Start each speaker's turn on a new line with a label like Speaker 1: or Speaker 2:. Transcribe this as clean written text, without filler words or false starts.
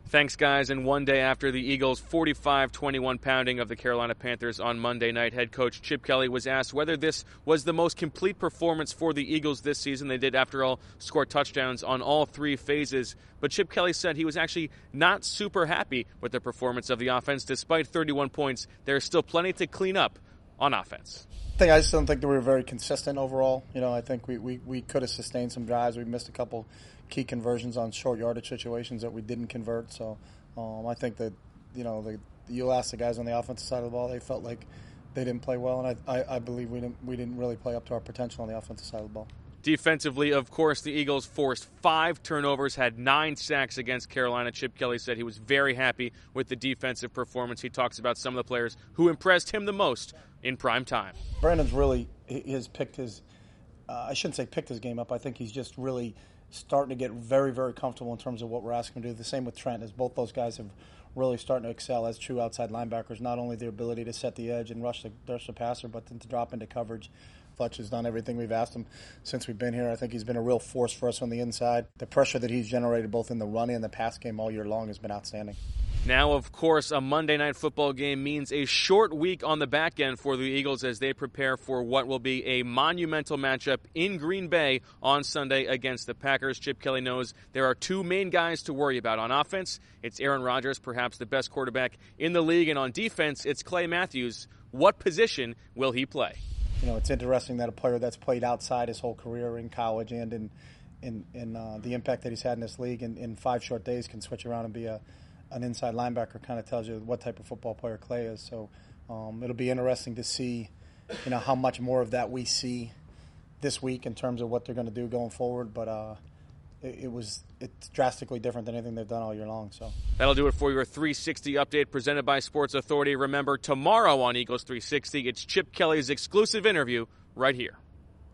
Speaker 1: Thanks, guys. And one day after the Eagles' 45-21 pounding of the Carolina Panthers on Monday night, head coach Chip Kelly was asked whether this was the most complete performance for the Eagles this season. They did, after all, score touchdowns on all three phases. But Chip Kelly said he was actually not super happy with the performance of the offense. Despite 31 points, there's still plenty to clean up on offense.
Speaker 2: I just don't think that we were very consistent overall. I think we could have sustained some drives. We missed a couple key conversions on short yardage situations that we didn't convert. So I think that, you'll ask the guys on the offensive side of the ball, they felt like they didn't play well, and I believe we didn't really play up to our potential on the offensive side of the ball.
Speaker 1: Defensively, of course, the Eagles forced 5 turnovers, had 9 sacks against Carolina. Chip Kelly said he was very happy with the defensive performance. He talks about some of the players who impressed him the most in prime time.
Speaker 2: Brandon's really has picked his I shouldn't say picked his game up. I think he's just really starting to get very, very comfortable in terms of what we're asking him to do. The same with Trent, as both those guys have really starting to excel as true outside linebackers, not only their ability to set the edge and rush the passer, but then to drop into coverage. Fletch has done everything we've asked him since we've been here. I think he's been a real force for us on the inside. The pressure that he's generated both in the run and the pass game all year long has been outstanding.
Speaker 1: Now, of course, a Monday Night Football game means a short week on the back end for the Eagles as they prepare for what will be a monumental matchup in Green Bay on Sunday against the Packers. Chip Kelly knows there are 2 main guys to worry about. On offense, it's Aaron Rodgers, perhaps the best quarterback in the league, and on defense, it's Clay Matthews. What position will he play?
Speaker 2: It's interesting that a player that's played outside his whole career in college and in the impact that he's had in this league in 5 short days can switch around and be an inside linebacker. Kind of tells you what type of football player Clay is. So it'll be interesting to see, how much more of that we see this week in terms of what they're going to do going forward. But it's drastically different than anything they've done all year long. So
Speaker 1: that'll do it for your 360 update presented by Sports Authority. Remember, tomorrow on Eagles 360, it's Chip Kelly's exclusive interview right here.